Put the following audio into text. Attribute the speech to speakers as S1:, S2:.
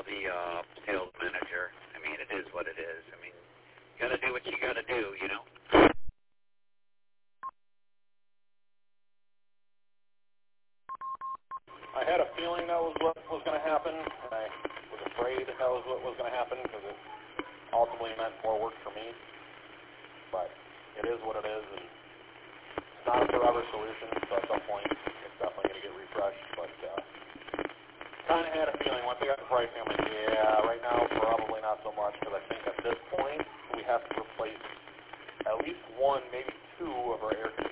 S1: the sales manager. I mean, it is what it is. I mean, you got to do what you got to do, you know.
S2: I had a feeling that was what was going to happen, and I was afraid that was what was going to happen because it ultimately meant more work for me. But it is what it is, and it's not a forever solution, so at some point it's definitely going to get refreshed. But kind of had a feeling once I got the pricing, I'm like, yeah, right now probably not so much, because I think at this point we have to replace at least one, maybe two of our air conditioners.